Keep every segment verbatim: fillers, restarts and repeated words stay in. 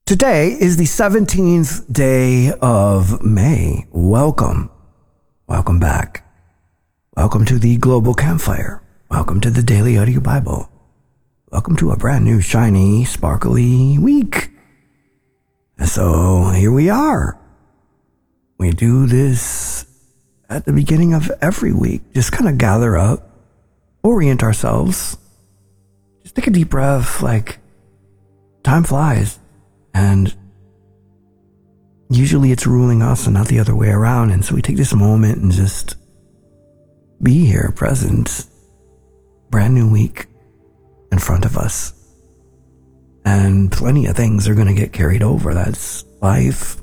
Today is the seventeenth day of May. Welcome. Welcome back. Welcome to the Global Campfire. Welcome to the Daily Audio Bible. Welcome to a brand new, shiny, sparkly week. And so here we are. We do this at the beginning of every week. Just kind of gather up, orient ourselves, just take a deep breath, like time flies. And usually it's ruling us and not the other way around. And so we take this moment and just be here, present, brand new week in front of us. And plenty of things are going to get carried over. That's life.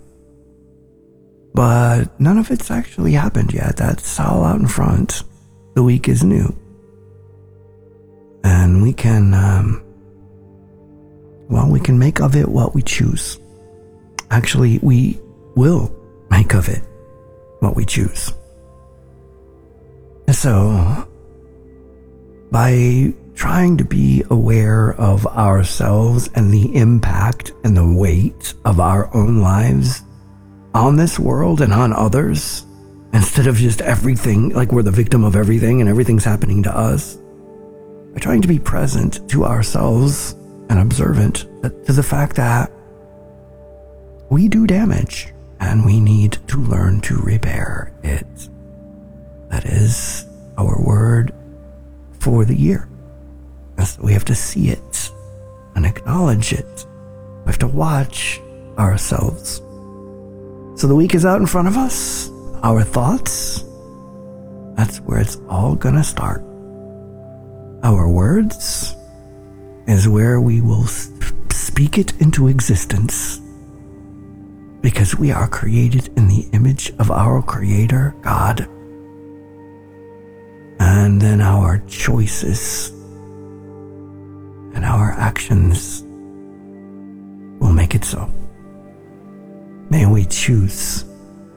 But none of it's actually happened yet. That's all out in front. The week is new. And we can... Um, Well, we can make of it what we choose. Actually, we will make of it what we choose. And so, by trying to be aware of ourselves and the impact and the weight of our own lives on this world and on others, instead of just everything, like we're the victim of everything and everything's happening to us, by trying to be present to ourselves and observant to the fact that we do damage and we need to learn to repair it. That is our word for the year. So we have to see it and acknowledge it. We have to watch ourselves. So the week is out in front of us. Our thoughts, that's where it's all gonna start. Our words is where we will speak it into existence, because we are created in the image of our Creator, God. And then our choices and our actions will make it so. May we choose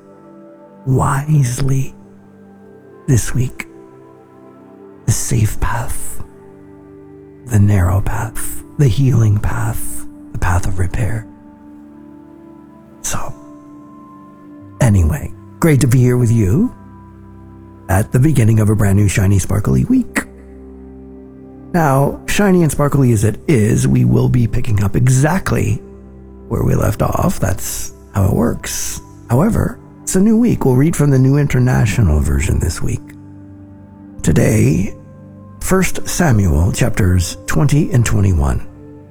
wisely this week the safe path, the narrow path, the healing path, the path of repair. So, anyway, great to be here with you at the beginning of a brand new shiny, sparkly week. Now, shiny and sparkly as it is, we will be picking up exactly where we left off. That's how it works. However, it's a new week. We'll read from the New International Version this week. Today, First Samuel chapters twenty and twenty-one.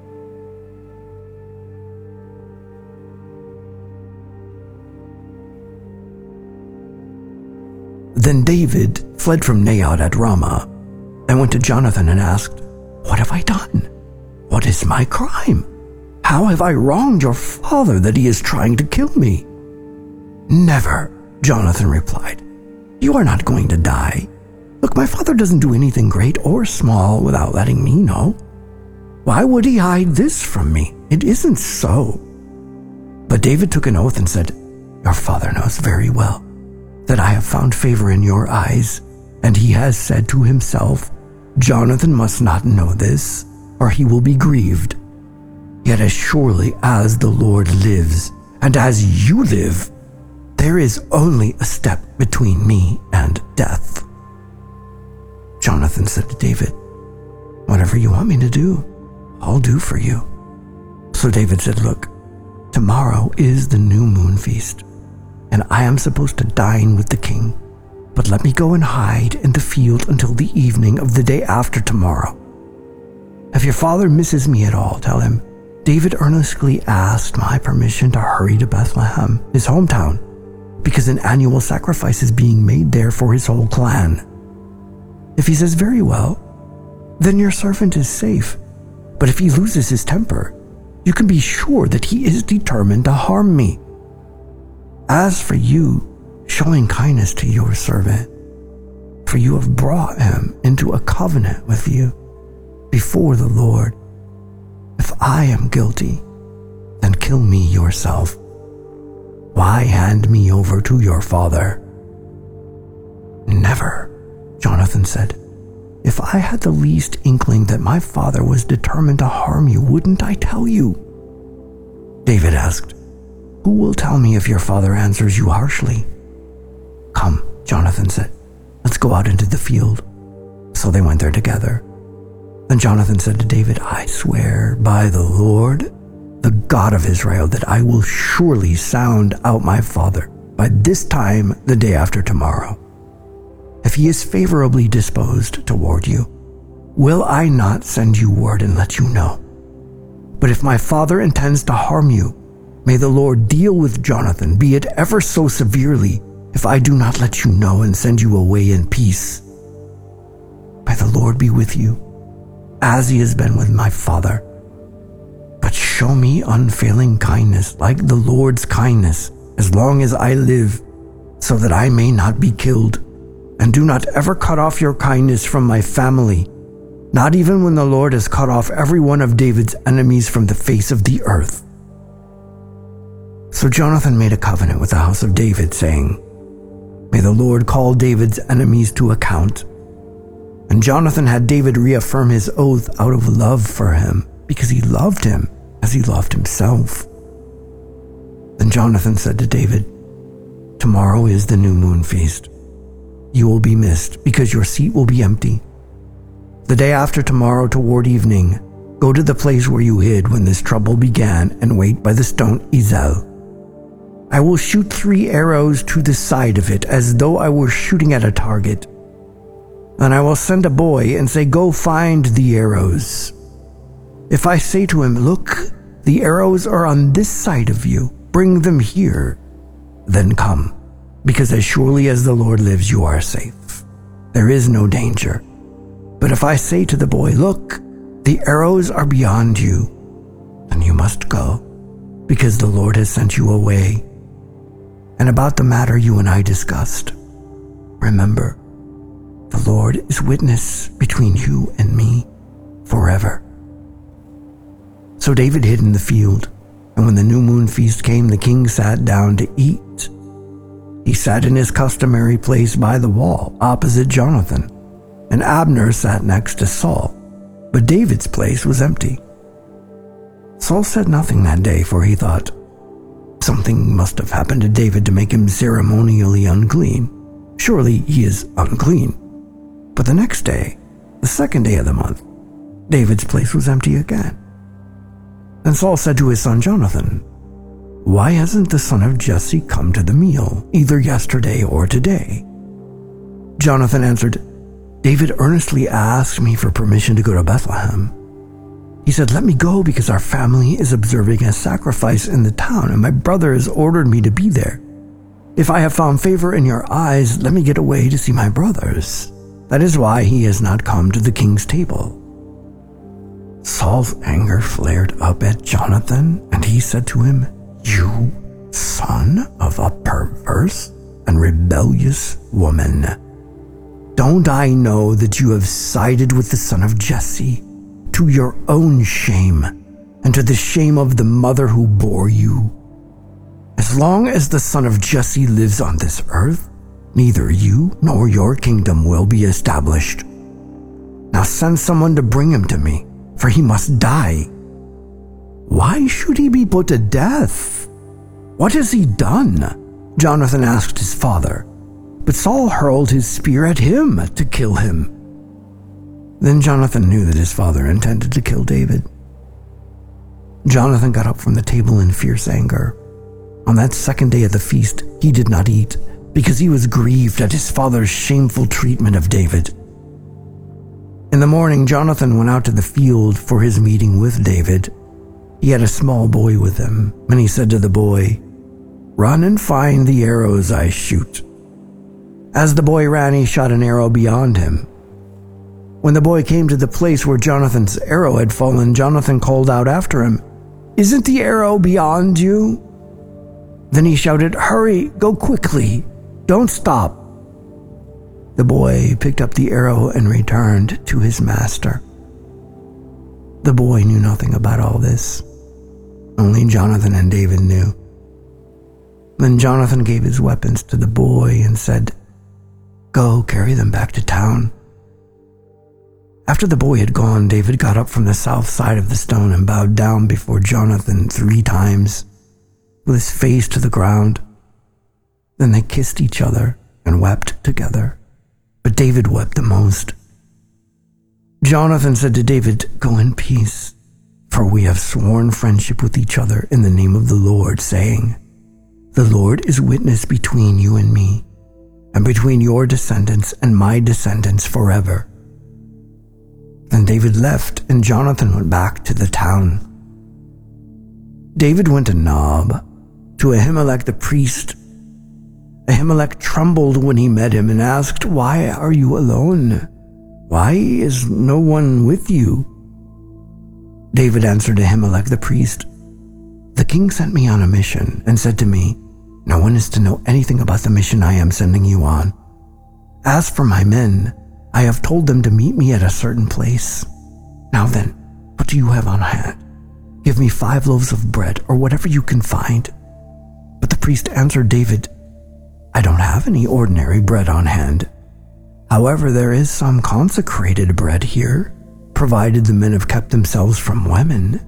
Then David fled from Naioth at Ramah and went to Jonathan and asked, "What have I done? What is my crime? How have I wronged your father that he is trying to kill me?" "Never," Jonathan replied. "You are not going to die. Look, my father doesn't do anything great or small without letting me know. Why would he hide this from me? It isn't so." But David took an oath and said, "Your father knows very well that I have found favor in your eyes, and he has said to himself, 'Jonathan must not know this, or he will be grieved.' Yet as surely as the Lord lives, and as you live, there is only a step between me and death." Jonathan said to David, "Whatever you want me to do, I'll do for you." So David said, "Look, tomorrow is the new moon feast, and I am supposed to dine with the king. But let me go and hide in the field until the evening of the day after tomorrow. If your father misses me at all, tell him, 'David earnestly asked my permission to hurry to Bethlehem, his hometown, because an annual sacrifice is being made there for his whole clan.' If he says, 'Very well,' then your servant is safe. But if he loses his temper, you can be sure that he is determined to harm me. As for you, showing kindness to your servant, for you have brought him into a covenant with you before the Lord. If I am guilty, then kill me yourself. Why hand me over to your father?" "Never," Jonathan said. "If I had the least inkling that my father was determined to harm you, wouldn't I tell you? David asked, "Who will tell me if your father answers you harshly?" "Come," Jonathan said, "let's go out into the field." So they went there together. Then Jonathan said to David, "I swear by the Lord, the God of Israel, that I will surely sound out my father by this time the day after tomorrow. If he is favorably disposed toward you, will I not send you word and let you know? But if my father intends to harm you, may the Lord deal with Jonathan, be it ever so severely, if I do not let you know and send you away in peace. May the Lord be with you, as he has been with my father. But show me unfailing kindness, like the Lord's kindness, as long as I live, so that I may not be killed. And do not ever cut off your kindness from my family, not even when the Lord has cut off every one of David's enemies from the face of the earth." So Jonathan made a covenant with the house of David, saying, "May the Lord call David's enemies to account." And Jonathan had David reaffirm his oath out of love for him, because he loved him as he loved himself. Then Jonathan said to David, "Tomorrow is the new moon feast. You will be missed, because your seat will be empty. The day after tomorrow toward evening, go to the place where you hid when this trouble began and wait by the stone Ezel. I will shoot three arrows to the side of it, as though I were shooting at a target. Then I will send a boy and say, 'Go find the arrows.' If I say to him, 'Look, the arrows are on this side of you, bring them here,' then come, because as surely as the Lord lives, you are safe. There is no danger. But if I say to the boy, 'Look, the arrows are beyond you,' then you must go, because the Lord has sent you away. And about the matter you and I discussed, remember, the Lord is witness between you and me forever." So David hid in the field, and when the new moon feast came, the king sat down to eat. He sat in his customary place by the wall, opposite Jonathan, and Abner sat next to Saul, but David's place was empty. Saul said nothing that day, for he thought, "Something must have happened to David to make him ceremonially unclean. Surely he is unclean." But the next day, the second day of the month, David's place was empty again. Then Saul said to his son Jonathan, "Why hasn't the son of Jesse come to the meal, either yesterday or today?" Jonathan answered, "David earnestly asked me for permission to go to Bethlehem. He said, 'Let me go because our family is observing a sacrifice in the town, and my brother has ordered me to be there. If I have found favor in your eyes, let me get away to see my brothers. That is why he has not come to the king's table.'" Saul's anger flared up at Jonathan, and he said to him, "You son of a perverse and rebellious woman, don't I know that you have sided with the son of Jesse, to your own shame and to the shame of the mother who bore you? As long as the son of Jesse lives on this earth, neither you nor your kingdom will be established. Now send someone to bring him to me, for he must die." "Why should he be put to death? What has he done?" Jonathan asked his father. But Saul hurled his spear at him to kill him. Then Jonathan knew that his father intended to kill David. Jonathan got up from the table in fierce anger. On that second day of the feast, he did not eat, because he was grieved at his father's shameful treatment of David. In the morning, Jonathan went out to the field for his meeting with David. He had a small boy with him, and he said to the boy, "Run and find the arrows I shoot." As the boy ran, he shot an arrow beyond him. When the boy came to the place where Jonathan's arrow had fallen, Jonathan called out after him, "Isn't the arrow beyond you?" Then he shouted, "Hurry, go quickly, don't stop." The boy picked up the arrow and returned to his master. The boy knew nothing about all this. Only Jonathan and David knew. Then Jonathan gave his weapons to the boy and said, "Go carry them back to town." After the boy had gone, David got up from the south side of the stone and bowed down before Jonathan three times, with his face to the ground. Then they kissed each other and wept together, but David wept the most. Jonathan said to David, "Go in peace, for we have sworn friendship with each other in the name of the Lord, saying, 'The Lord is witness between you and me, and between your descendants and my descendants forever.'" Then David left, and Jonathan went back to the town. David went to Nob, to Ahimelech the priest. Ahimelech trembled when he met him and asked, "Why are you alone? Why is no one with you?" David answered Ahimelech the priest, "The king sent me on a mission and said to me, 'No one is to know anything about the mission I am sending you on. As for my men, I have told them to meet me at a certain place. Now then, what do you have on hand? Give me five loaves of bread or whatever you can find." But the priest answered David, "I don't have any ordinary bread on hand. However, there is some consecrated bread here, provided the men have kept themselves from women."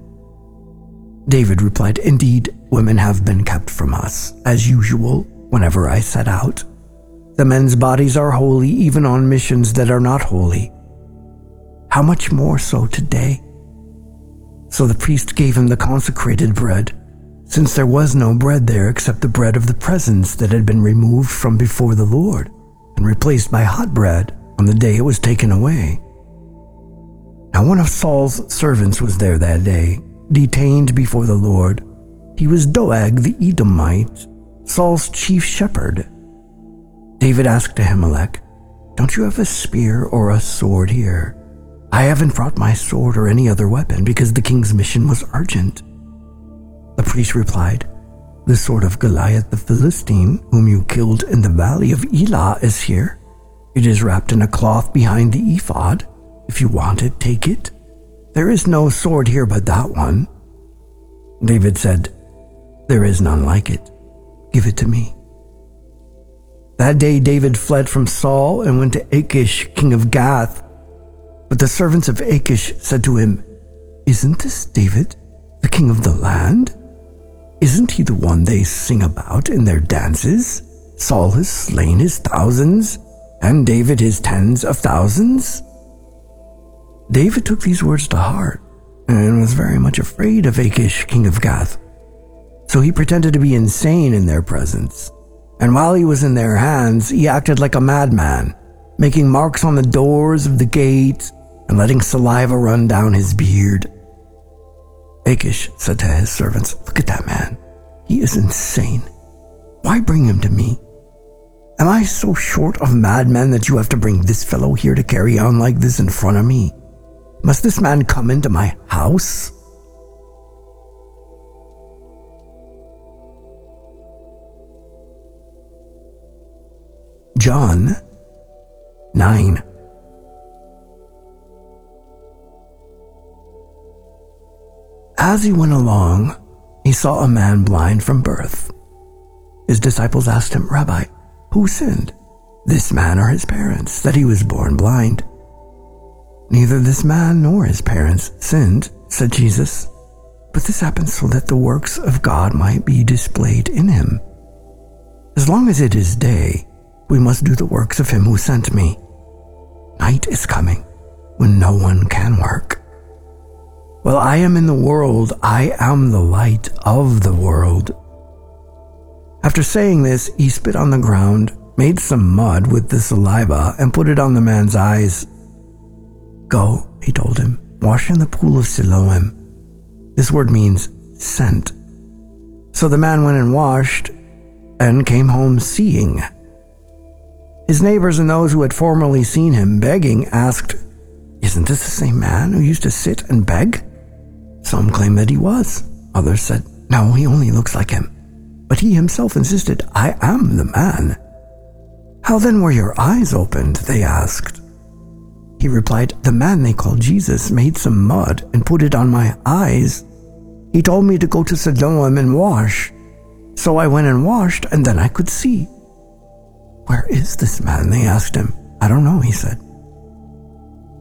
David replied, "Indeed, women have been kept from us, as usual, whenever I set out. The men's bodies are holy even on missions that are not holy. How much more so today?" So the priest gave him the consecrated bread, since there was no bread there except the bread of the presence that had been removed from before the Lord and replaced by hot bread on the day it was taken away. Now one of Saul's servants was there that day, detained before the Lord. He was Doeg the Edomite, Saul's chief shepherd. David asked Ahimelech, "Don't you have a spear or a sword here? I haven't brought my sword or any other weapon because the king's mission was urgent." The priest replied, "The sword of Goliath the Philistine, whom you killed in the valley of Elah, is here. It is wrapped in a cloth behind the ephod. If you want it, take it. There is no sword here but that one." David said, "There is none like it. Give it to me." That day David fled from Saul and went to Achish, king of Gath. But the servants of Achish said to him, "Isn't this David, the king of the land? Isn't he the one they sing about in their dances? Saul has slain his thousands, and David his tens of thousands?" David took these words to heart and was very much afraid of Achish, king of Gath. So he pretended to be insane in their presence. And while he was in their hands, he acted like a madman, making marks on the doors of the gate and letting saliva run down his beard. Achish said to his servants, "Look at that man. He is insane. Why bring him to me? Am I so short of madmen that you have to bring this fellow here to carry on like this in front of me? Must this man come into my house?" John nine. As he went along, he saw a man blind from birth. His disciples asked him, "Rabbi, who sinned, this man or his parents, that he was born blind?" "Neither this man nor his parents sinned," said Jesus, "but this happened so that the works of God might be displayed in him. As long as it is day, we must do the works of him who sent me. Night is coming, when no one can work. While I am in the world, I am the light of the world." After saying this, he spit on the ground, made some mud with the saliva, and put it on the man's eyes. "Go," he told him, "wash in the pool of Siloam." This word means sent. So the man went and washed, and came home seeing. His neighbors and those who had formerly seen him begging asked, "Isn't this the same man who used to sit and beg?" Some claimed that he was. Others said, "No, he only looks like him." But he himself insisted, "I am the man." "How then were your eyes opened?" they asked. He replied, "The man they call Jesus made some mud and put it on my eyes. He told me to go to Siloam and wash. So I went and washed, and then I could see." "Where is this man?" they asked him. "I don't know," he said.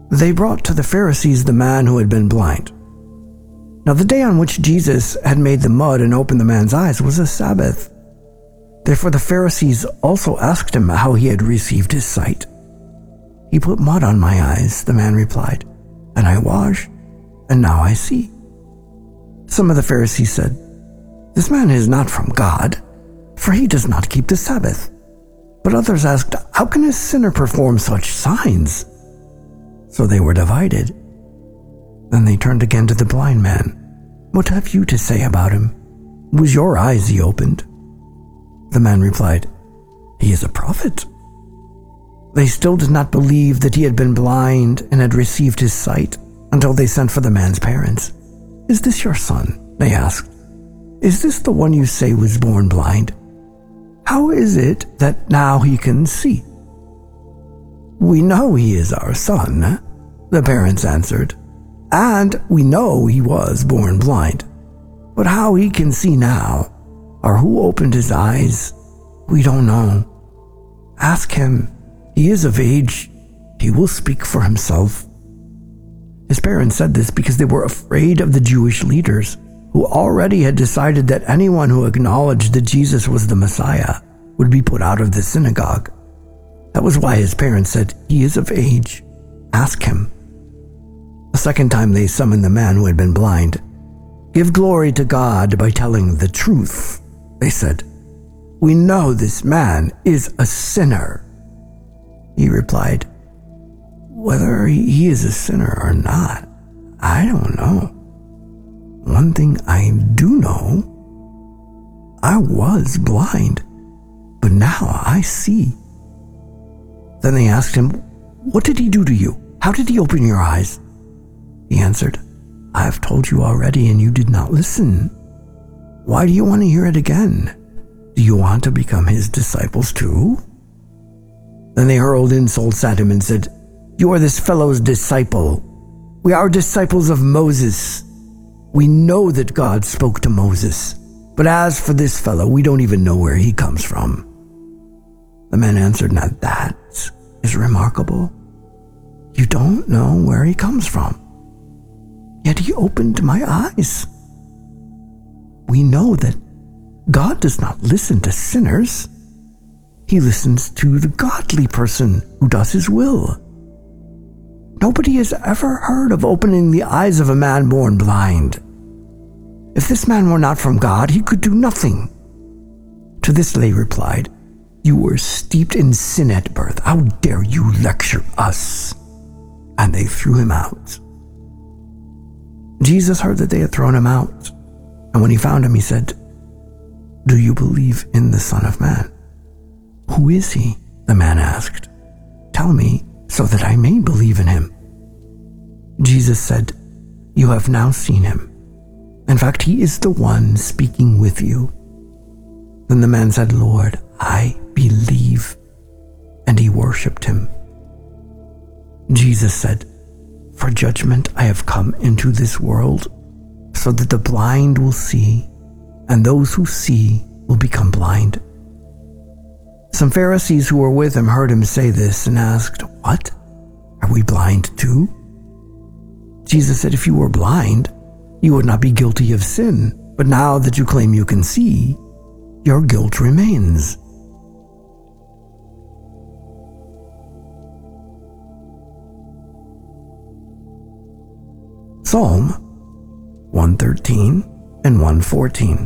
They brought to the Pharisees the man who had been blind. Now the day on which Jesus had made the mud and opened the man's eyes was a Sabbath. Therefore the Pharisees also asked him how he had received his sight. "He put mud on my eyes," the man replied, "and I washed, and now I see." Some of the Pharisees said, "This man is not from God, for he does not keep the Sabbath." But others asked, "How can a sinner perform such signs?" So they were divided. Then they turned again to the blind man. "What have you to say about him? Was your eyes he opened?" The man replied, "He is a prophet." They still did not believe that he had been blind and had received his sight until they sent for the man's parents. "Is this your son?" they asked. "Is this the one you say was born blind? How is it that now he can see?" "We know he is our son," the parents answered, "and we know he was born blind. But how he can see now, or who opened his eyes, we don't know. Ask him. He is of age. He will speak for himself." His parents said this because they were afraid of the Jewish leaders, who already had decided that anyone who acknowledged that Jesus was the Messiah would be put out of the synagogue. That was why his parents said, "He is of age. Ask him." A second time they summoned the man who had been blind. "Give glory to God by telling the truth," they said. "We know this man is a sinner." He replied, "Whether he is a sinner or not, I don't know. One thing I do know, I was blind, but now I see." Then they asked him, "What did he do to you? How did he open your eyes?" He answered, "I have told you already and you did not listen. Why do you want to hear it again? Do you want to become his disciples too?" Then they hurled insults at him and said, "You are this fellow's disciple. We are disciples of Moses. We know that God spoke to Moses. But as for this fellow, we don't even know where he comes from." The man answered, "Now that is remarkable. You don't know where he comes from. Yet he opened my eyes. We know that God does not listen to sinners. He listens to the godly person who does his will. Nobody has ever heard of opening the eyes of a man born blind. If this man were not from God, he could do nothing." To this they replied, "You were steeped in sin at birth. How dare you lecture us?" And they threw him out. Jesus heard that they had thrown him out, and when he found him, he said, "Do you believe in the Son of Man?" "Who is he?" the man asked. "Tell me, so that I may believe in him." Jesus said, "You have now seen him. In fact, he is the one speaking with you." Then the man said, "Lord, I believe," and he worshipped him. Jesus said, "For judgment I have come into this world, so that the blind will see, and those who see will become blind." Some Pharisees who were with him heard him say this and asked, "What? Are we blind too?" Jesus said, "If you were blind, you would not be guilty of sin, but now that you claim you can see, your guilt remains." Psalm one thirteen and one fourteen.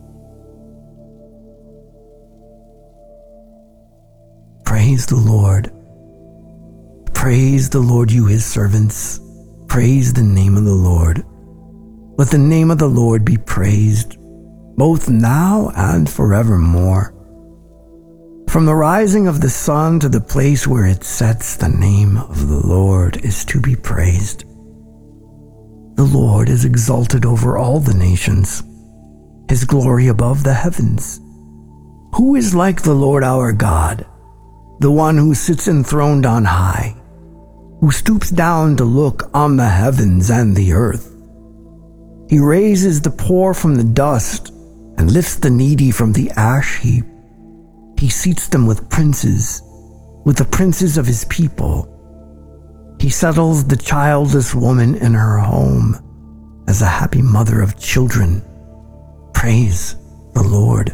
Praise the Lord. Praise the Lord, you his servants. Praise the name of the Lord. Let the name of the Lord be praised, both now and forevermore. From the rising of the sun to the place where it sets, the name of the Lord is to be praised. The Lord is exalted over all the nations, his glory above the heavens. Who is like the Lord our God, the one who sits enthroned on high, who stoops down to look on the heavens and the earth? He raises the poor from the dust and lifts the needy from the ash heap. He seats them with princes, with the princes of his people. He settles the childless woman in her home as a happy mother of children. Praise the Lord.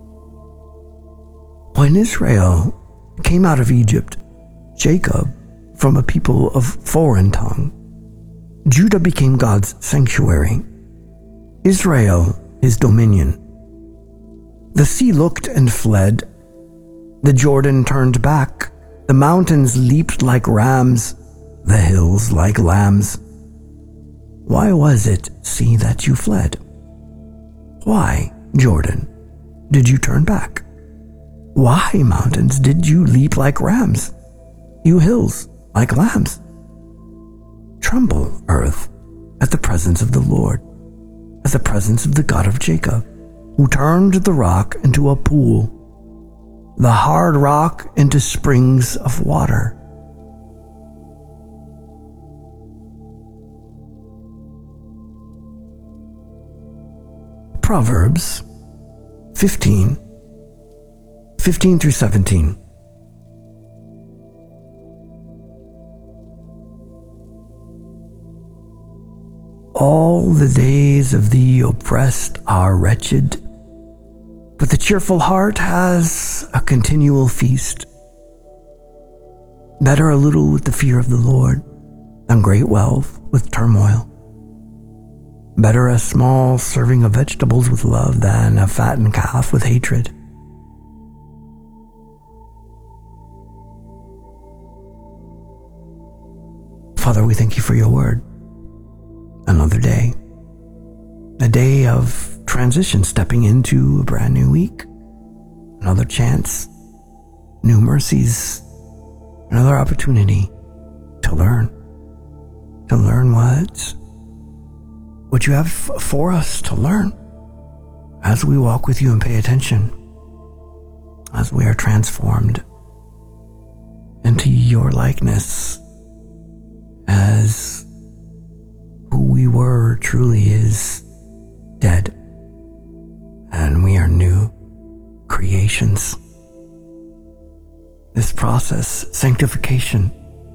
When Israel came out of Egypt, Jacob from a people of foreign tongue, Judah became God's sanctuary, Israel his dominion. The sea looked and fled. The Jordan turned back. The mountains leaped like rams, the hills like lambs. Why was it, sea, that you fled? Why, Jordan, did you turn back? Why, mountains, did you leap like rams? You hills, like lambs. Tremble, earth, at the presence of the Lord, at the presence of the God of Jacob, who turned the rock into a pool, the hard rock into springs of water. Proverbs fifteen, fifteen through seventeen. All the days of the oppressed are wretched, but the cheerful heart has a continual feast. Better a little with the fear of the Lord than great wealth with turmoil. Better a small serving of vegetables with love than a fattened calf with hatred. Father, we thank you for your word. Another day. A day of transition, stepping into a brand new week. Another chance. New mercies. Another opportunity to learn. To learn what what you have for us to learn as we walk with you and pay attention, as we are transformed into your likeness, as who we were truly is dead, and we are new creations. This process, sanctification,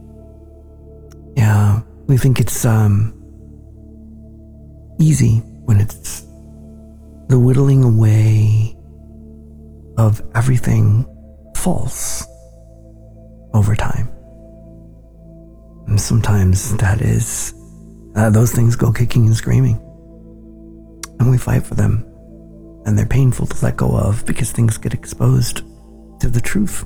yeah, we think it's um easy when it's the whittling away of everything false over time. And sometimes that is, uh, those things go kicking and screaming. And we fight for them. And they're painful to let go of because things get exposed to the truth.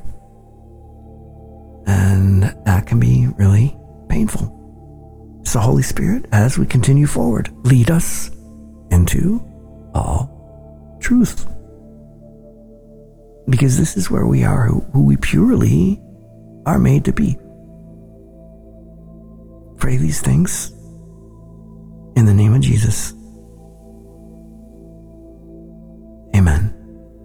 And that can be really painful. So Holy Spirit, as we continue forward, lead us into all truth. Because this is where we are, who we purely are made to be. Pray these things in the name of Jesus. Amen.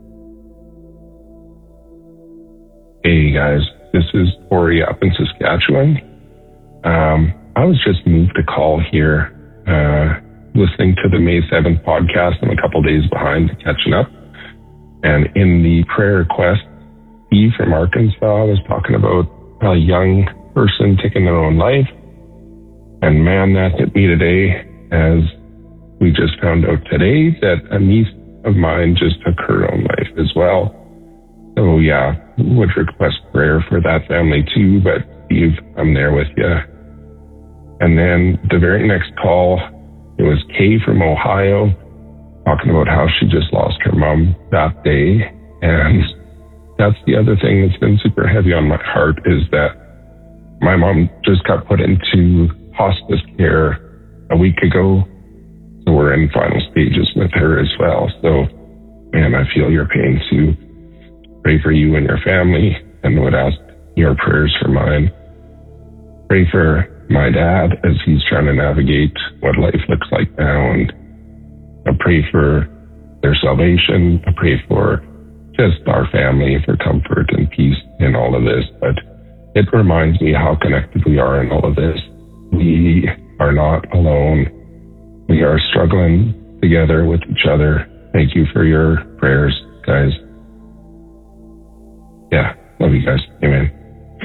Hey guys, this is Tori up in Saskatchewan. Um, I was just moved to call here, uh, listening to the May seventh podcast. I'm a couple days behind catching up. And in the prayer request, Steve from Arkansas was talking about a young person taking their own life. And man, that hit me today, as we just found out today that a niece of mine just took her own life as well. So yeah, would request prayer for that family too, but Steve, I'm there with you. And then the very next call, it was Kay from Ohio talking about how she just lost her mom that day. And that's the other thing that's been super heavy on my heart, is that my mom just got put into hospice care a week ago. So we're in final stages with her as well. So, man, I feel your pain too. Pray for you and your family, and would ask your prayers for mine. Pray for my dad as he's trying to navigate what life looks like now, and I pray for their salvation. I pray for just our family, for comfort and peace in all of this. But it reminds me how connected we are in all of this. We are not alone. We are struggling together with each other. Thank you for your prayers, guys. Yeah, love you guys. Amen.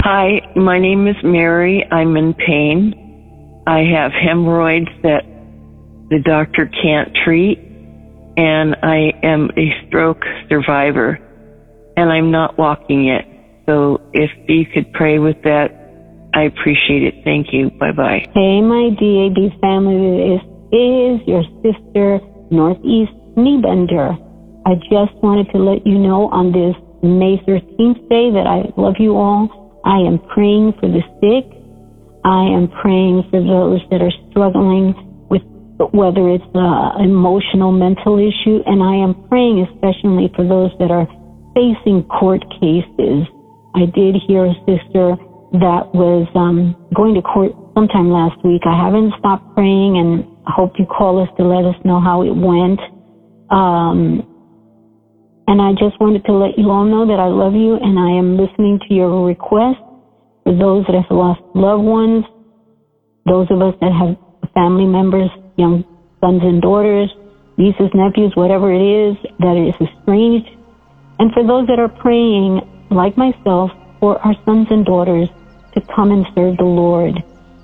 Hi, my name is Mary. I'm in pain. I have hemorrhoids that the doctor can't treat, and I am a stroke survivor, and I'm not walking yet. So if you could pray with that, I appreciate it. Thank you. Bye-bye. Hey, my D A B family, this is your sister, Northeast Kneebender. I just wanted to let you know on this May thirteenth day that I love you all. I am praying for the sick. I am praying for those that are struggling with whether it's an emotional, mental issue, and I am praying especially for those that are facing court cases. I did hear a sister that was um, going to court sometime last week. I haven't stopped praying, and I hope you call us to let us know how it went. Um, and I just wanted to let you all know that I love you, and I am listening to your requests for those that have lost loved ones, those of us that have family members, young sons and daughters, nieces, nephews, whatever it is that is estranged. And for those that are praying, like myself, for our sons and daughters to come and serve the Lord.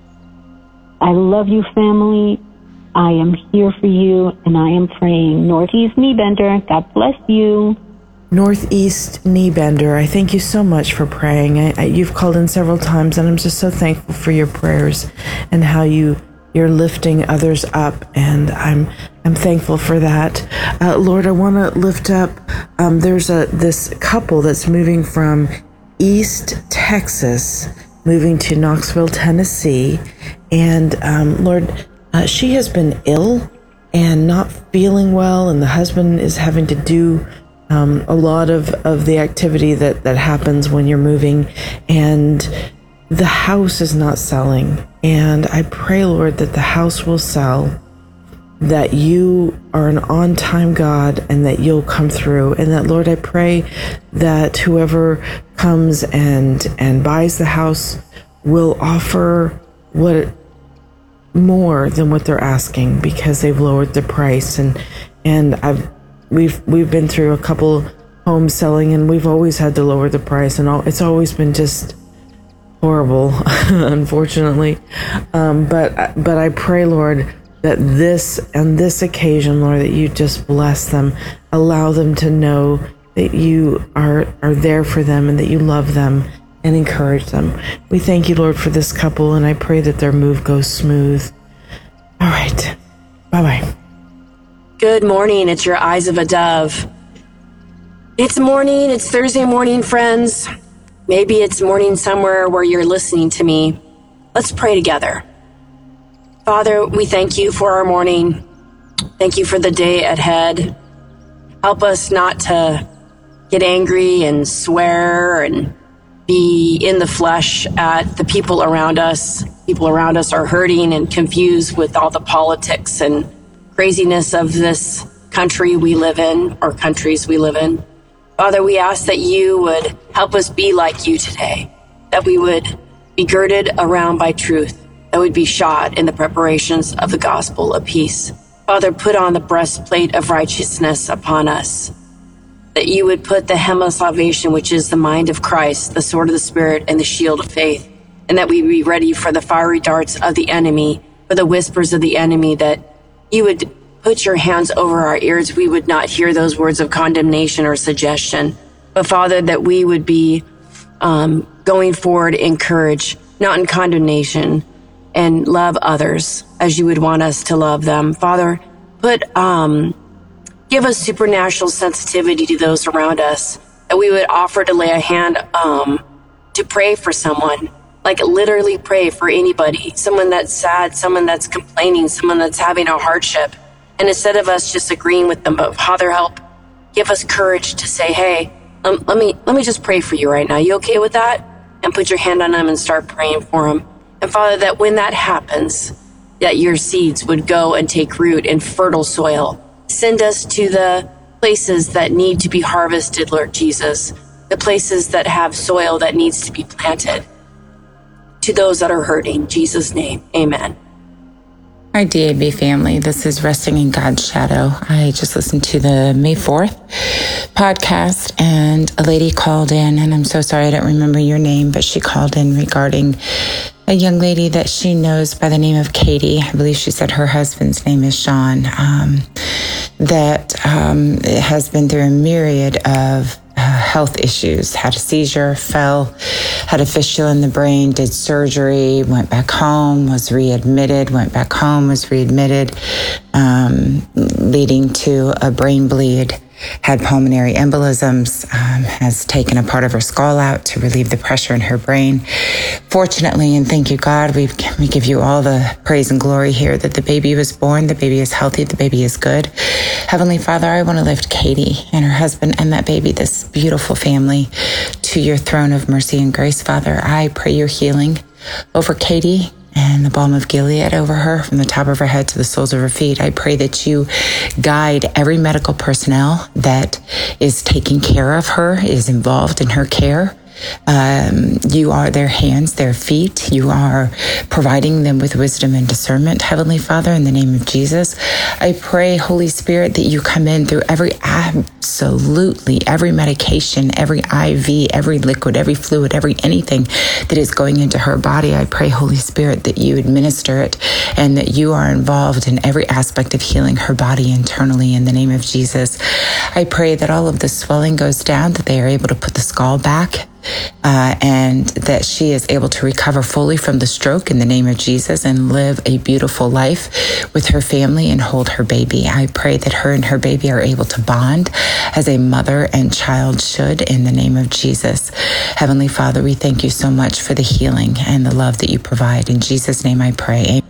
I love you, family. I am here for you, and I am praying. Northeast Kneebender, God bless you. Northeast Kneebender, I thank you so much for praying. I, I, you've called in several times, and I'm just so thankful for your prayers and how you you're lifting others up, and I'm I'm thankful for that. Uh, Lord, I want to lift up. Um, there's a this couple that's moving from East Texas, moving to Knoxville, Tennessee, and um, Lord. Uh, she has been ill and not feeling well, and the husband is having to do um, a lot of, of the activity that, that happens when you're moving, and the house is not selling. And I pray, Lord, that the house will sell, that you are an on-time God, and that you'll come through, and that, Lord, I pray that whoever comes and and buys the house will offer what more than what they're asking, because they've lowered the price. And and I've we've we've been through a couple homes selling, and we've always had to lower the price, and all, it's always been just horrible, unfortunately. Um, but but I pray, Lord, that this on this occasion, Lord, that you just bless them, allow them to know that you are are there for them and that you love them, and encourage them. We thank you, Lord, for this couple, and I pray that their move goes smooth. All right. Bye-bye. Good morning. It's your Eyes of a Dove. It's morning. It's Thursday morning, friends. Maybe it's morning somewhere where you're listening to me. Let's pray together. Father, we thank you for our morning. Thank you for the day ahead. Help us not to get angry and swear and be in the flesh at the people around us. People around us are hurting and confused with all the politics and craziness of this country we live in, or countries we live in. Father, we ask that you would help us be like you today, that we would be girded around by truth, that we'd be shod in the preparations of the gospel of peace. Father, put on the breastplate of righteousness upon us, that you would put the helmet of salvation, which is the mind of Christ, the sword of the Spirit, and the shield of faith, and that we be ready for the fiery darts of the enemy, for the whispers of the enemy, that you would put your hands over our ears. We would not hear those words of condemnation or suggestion, but Father, that we would be um, going forward in courage, not in condemnation, and love others as you would want us to love them. Father, put... Um, Give us supernatural sensitivity to those around us, that we would offer to lay a hand um, to pray for someone, like literally pray for anybody, someone that's sad, someone that's complaining, someone that's having a hardship. And instead of us just agreeing with them, but Father, help, give us courage to say, hey, um, let me let me just pray for you right now. You okay with that? And put your hand on them and start praying for them. And Father, that when that happens, that your seeds would go and take root in fertile soil. Send us to the places that need to be harvested, Lord Jesus, the places that have soil that needs to be planted, to those that are hurting. In Jesus' name, amen. Our D A B family, this is Resting in God's Shadow. I just listened to the May fourth podcast, and a lady called in, and I'm so sorry I don't remember your name, but she called in regarding a young lady that she knows by the name of Katie. I believe she said her husband's name is Sean, um, that um, has been through a myriad of uh, health issues, had a seizure, fell, had a fistula in the brain, did surgery, went back home, was readmitted, went back home, was readmitted, um, leading to a brain bleed. Had pulmonary embolisms, um, has taken a part of her skull out to relieve the pressure in her brain. Fortunately, and thank you, God, we, we give you all the praise and glory here that the baby was born, the baby is healthy, the baby is good. Heavenly Father, I want to lift Katie and her husband and that baby, this beautiful family, to your throne of mercy and grace, Father. I pray your healing over Katie and the balm of Gilead over her from the top of her head to the soles of her feet. I pray that you guide every medical personnel that is taking care of her, is involved in her care. Um, you are their hands, their feet. You are providing them with wisdom and discernment, Heavenly Father, in the name of Jesus. I pray, Holy Spirit, that you come in through every, absolutely every medication, every I V, every liquid, every fluid, every anything that is going into her body. I pray, Holy Spirit, that you administer it and that you are involved in every aspect of healing her body internally in the name of Jesus. I pray that all of the swelling goes down, that they are able to put the skull back, Uh, and that she is able to recover fully from the stroke in the name of Jesus and live a beautiful life with her family and hold her baby. I pray that her and her baby are able to bond as a mother and child should in the name of Jesus. Heavenly Father, we thank you so much for the healing and the love that you provide. In Jesus' name I pray. Amen.